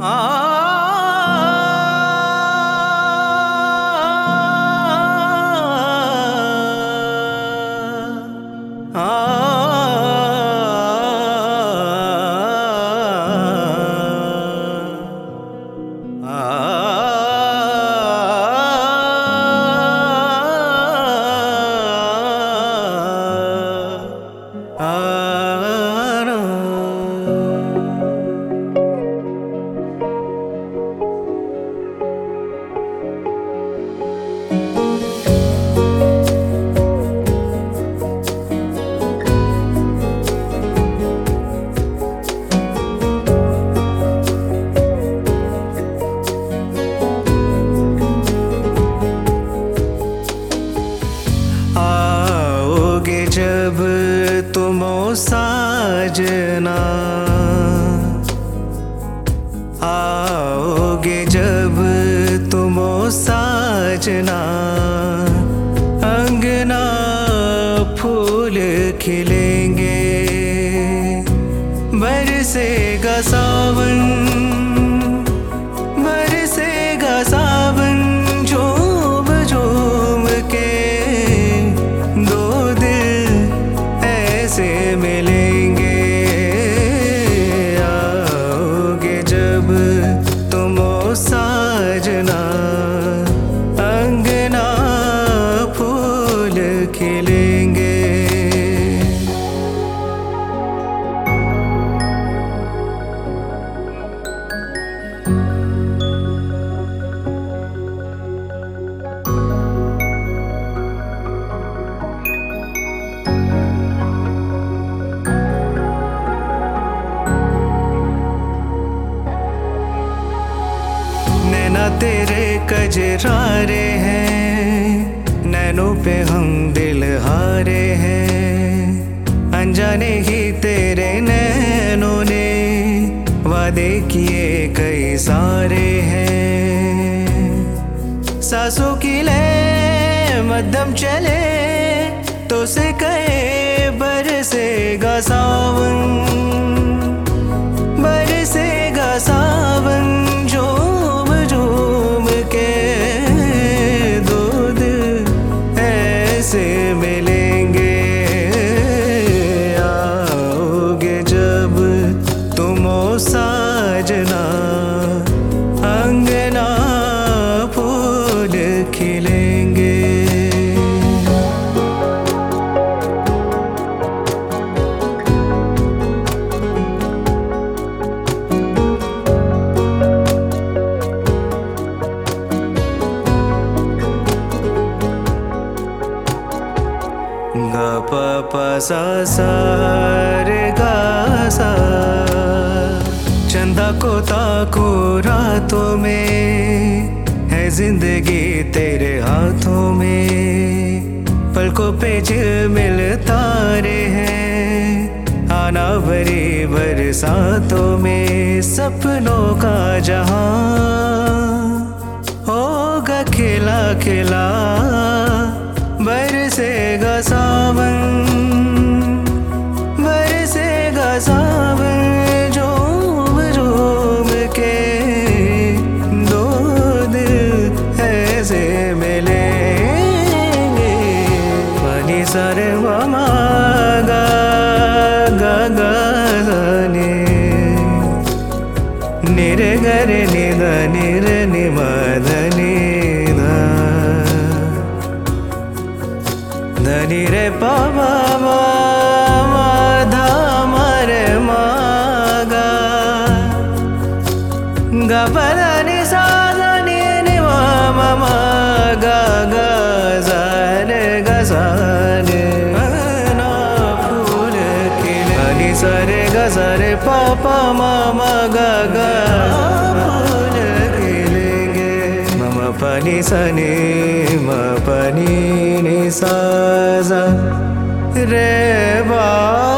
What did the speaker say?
जब तुम साजना आओगे, जब तुम साजना, अंगना फूल खिलेंगे, बरसेगा सावन, बरसेगा सावन, झूम झूम के दो दिल ऐसे मिलेंगे। आओगे जब तुम साजना, अंगना फूल खिलेंगे। नैना तेरे कजरारे हैं, नैनों पे हम दिल हारे हैं, अनजाने ही तेरे नैनों ने वादे किए कई सारे हैं। सांसों की लय मध्यम चले तो से कहे बरसेगा सावन, बरसेगा सावन, झूम झूम के दो दिल ऐसे मिलेंगे। आओगे जब तुम साजना, अंगना फूल खिलेंगे। ग प प सा सा रे गा सा, चंदा को ताको रातों में, है जिंदगी तेरे हाथों में, पलकों पे झिलमिल तारे हैं, आना भरी बरसातों में, सपनों का जहां होगा खिला खिला, बरसेगा सावन, बरसेगा सावन, झूम झूम के दो दिल ऐसे मिलेंगे। पानी सारे मामा गा गा गा ने, निरे गरे निदा निरे निमाधनी धनी रे पापा मामा धा मारे मागा, गा पदा नि सा धा नि नि मामा मागा गा सा रे गा सा ने, अंगना फूल खिले, नि सा रे गा सा रे पापा मामा गा गा फूल खिलेंगे। मामा पानी सा नि मा पानी नि सा रे बा